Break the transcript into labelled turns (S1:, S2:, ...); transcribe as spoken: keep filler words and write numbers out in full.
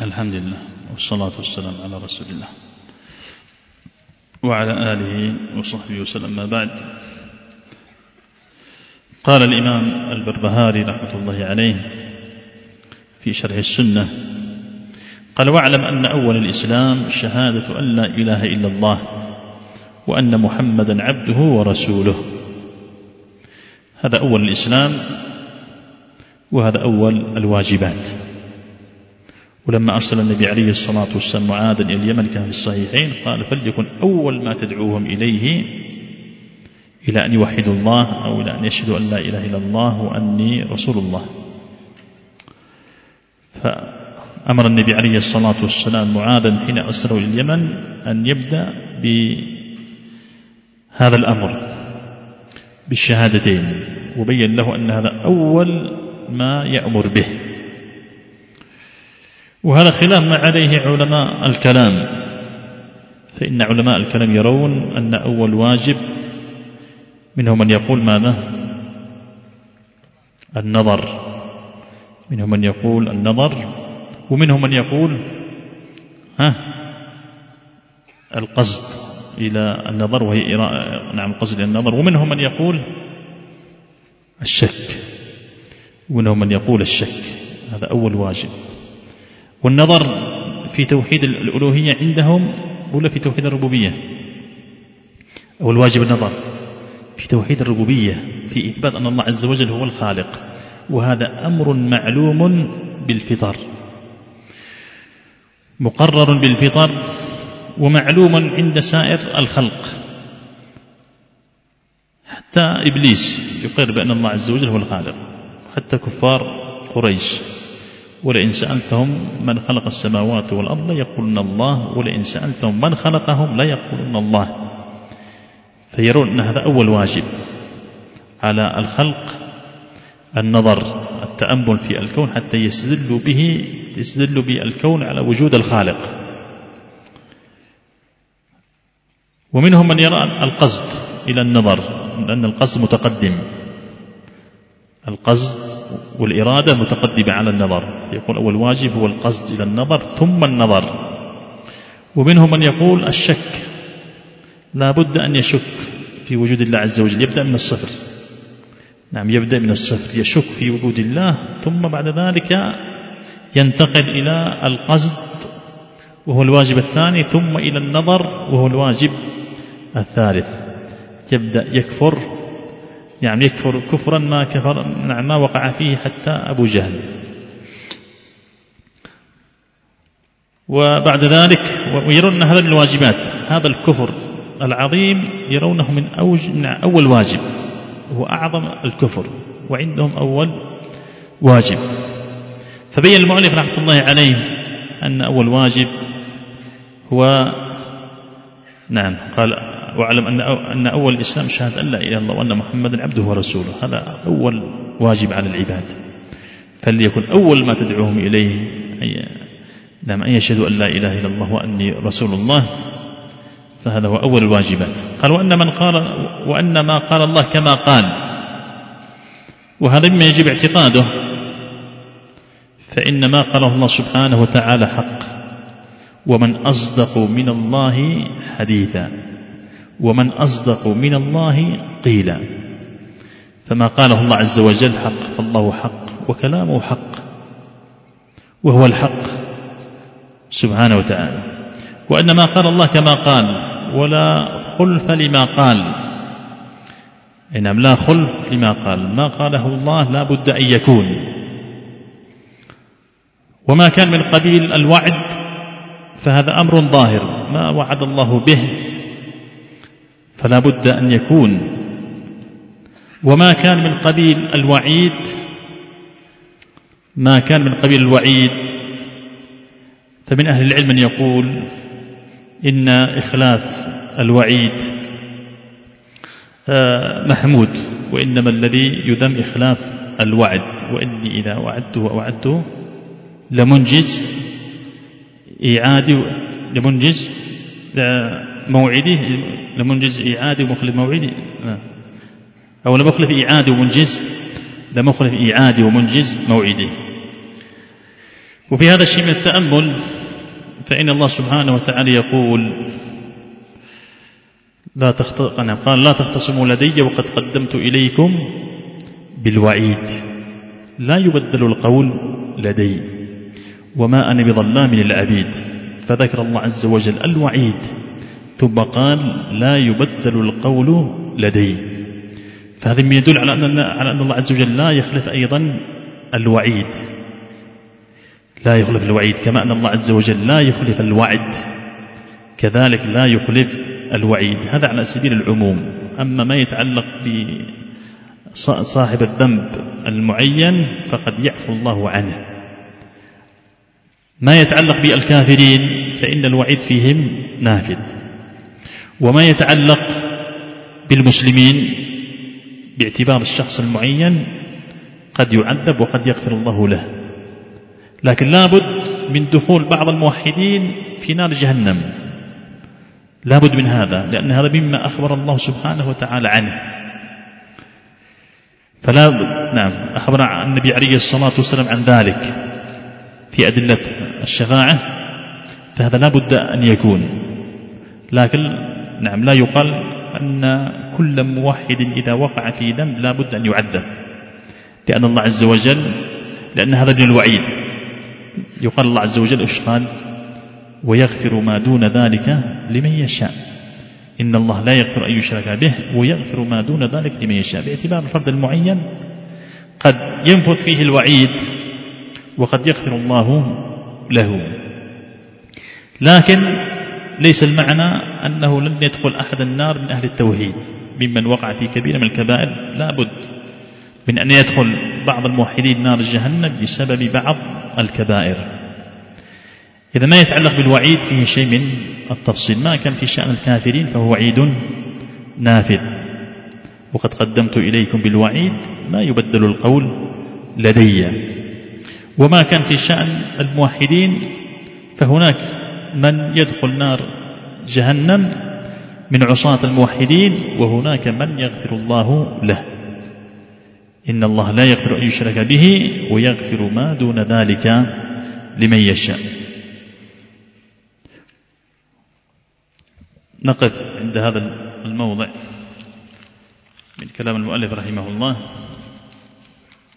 S1: الحمد لله والصلاة والسلام على رسول الله وعلى آله وصحبه وسلم. ما بعد، قال الإمام البربهاري رحمة الله عليه في شرح السنة، قال: واعلم أن أول الإسلام شهادة أن لا إله إلا الله وأن محمدا عبده ورسوله. هذا أول الإسلام، وهذا أول الواجبات. ولما أرسل النبي عليه الصلاة والسلام معاذا إلى اليمن كان في الصحيحين قال: فليكن أول ما تدعوهم إليه إلى أن يوحدوا الله أو إلى أن يشهدوا أن لا إله إلا الله وأني رسول الله. فأمر النبي عليه الصلاة والسلام معاذا حين أرسله إلى اليمن أن يبدأ بهذا الأمر بالشهادتين، وبين له أن هذا أول ما يأمر به. وهذا خلاف ما عليه علماء الكلام، فإن علماء الكلام يرون أن أول واجب منهم من يقول ماذا؟ النظر، منهم من يقول النظر، ومنهم من يقول ها القصد إلى النظر، وهي نعم القصد إلى النظر، ومنهم من يقول الشك، ومنهم من يقول الشك. هذا أول واجب. والنظر في توحيد الألوهية عندهم ولا في توحيد الربوبية؟ أول واجب النظر في توحيد الربوبية، في إثبات أن الله عز وجل هو الخالق، وهذا أمر معلوم بالفطر، مقرر بالفطر ومعلوم عند سائر الخلق. حتى إبليس يقر بأن الله عز وجل هو الخالق، حتى كفار قريش: ولئن سألتهم من خلق السماوات والأرض ليقولن الله ولئن سألتهم من خلقهم ليقولن الله. فيرون أن هذا أول واجب على الخلق، النظر، التأمل في الكون حتى يستدلوا به يستدلوا بالكون على وجود الخالق. ومنهم من يرى القصد إلى النظر، لأن القصد متقدم، القصد والإرادة متقدمة على النظر، يقول أول واجب هو القصد إلى النظر ثم النظر. ومنهم من يقول الشك، لا بد أن يشك في وجود الله عز وجل، يبدأ من الصفر. نعم، يبدأ من الصفر، يشك في وجود الله، ثم بعد ذلك ينتقل إلى القصد وهو الواجب الثاني، ثم إلى النظر وهو الواجب الثالث. يبدأ يكفر، يعني يكفر كفرا ما كفر نعم ما وقع فيه حتى أبو جهل. وبعد ذلك ويرون هذا من الواجبات، هذا الكفر العظيم يرونه من أول واجب، وهو أعظم الكفر، وعندهم أول واجب. فبين المؤلف رحمة الله عليه أن أول واجب هو نعم قال: واعلم أن أن أول الإسلام شهادة أن لا إله إلا الله وأن محمدا عبده ورسوله. هذا أول واجب على العباد، فليكن أول ما تدعوهم إليه نعم أن يشهدوا أن لا إله إلا الله وأني رسول الله. فهذا هو أول الواجبات. قال: وأن من قال وأن ما قال الله كما قال، وهذا مما يجب اعتقاده، فإن ما قاله الله سبحانه وتعالى حق، ومن أصدق من الله حديثا، ومن أصدق من الله قيلا. فما قاله الله عز وجل حق، فالله حق وكلامه حق، وهو الحق سبحانه وتعالى. وأن ما قال الله كما قال، ولا خلف لما قال. نعم، لا خلف لما قال، ما قاله الله لا بد أن يكون. وما كان من قبيل الوعد فهذا أمر ظاهر، ما وعد الله به فلا بد أن يكون. وما كان من قبيل الوعيد ما كان من قبيل الوعيد فمن أهل العلم من يقول إن إخلاف الوعيد محمود، وإنما الذي يذم إخلاف الوعد. وإني إذا وعدته ووعدته لمنجز إيعادي لمنجز موعدي لمنجز إيعادي ومخلف موعدي، أو لمخلف إيعادي ومنجز لمخلف إيعادي ومنجز موعدي. وفي هذا الشيء من التأمل، فإن الله سبحانه وتعالى يقول لا تخت... قال لا تختصموا لدي وقد قدمت إليكم بالوعيد لا يبدل القول لدي وما أنا بظلام للعبيد. فذكر الله عز وجل الوعيد ثم قال لا يبدل القول لدي، فهذا يدل على أن على أن الله عز وجل لا يخلف أيضا الوعيد، لا يخلف الوعيد، كما أن الله عز وجل لا يخلف الوعد كذلك لا يخلف الوعيد. هذا على سبيل العموم. أما ما يتعلق بصاحب الذنب المعين فقد يعفو الله عنه. ما يتعلق بالكافرين فإن الوعيد فيهم نافذ، وما يتعلق بالمسلمين باعتبار الشخص المعين قد يعذب وقد يغفر الله له، لكن لا بد من دخول بعض الموحدين في نار جهنم، لا بد من هذا، لأن هذا مما أخبر الله سبحانه وتعالى عنه. فلا بد، نعم، أخبر النبي عليه الصلاة والسلام عن ذلك في أدلة الشفاعة، فهذا لا بد أن يكون. لكن نعم لا يقال أن كل موحد إذا وقع في ذنب لا بد أن يعذب، لأن الله عز وجل، لأن هذا من الوعيد. يقال الله عز وجل إيش قال؟ ويغفر ما دون ذلك لمن يشاء. إن الله لا يغفر أن يشرك به ويغفر ما دون ذلك لمن يشاء، باعتبار الفرد المعين قد ينفذ فيه الوعيد وقد يغفر الله له. لكن ليس المعنى أنه لن يدخل أحد النار من أهل التوحيد ممن وقع في كبيرة من الكبائر، لا بد من أن يدخل بعض الموحدين نار جهنم بسبب بعض الكبائر. إذا ما يتعلق بالوعيد فيه شيء من التفصيل. ما كان في شأن الكافرين فهو وعيد نافذ، وقد قدمت إليكم بالوعيد ما يبدل القول لدي. وما كان في شأن الموحدين فهناك من يدخل نار جهنم من عصاة الموحدين، وهناك من يغفر الله له. إن الله لا يغفر أن يشرك به ويغفر ما دون ذلك لمن يشاء. نقف عند هذا الموضع من كلام المؤلف رحمه الله.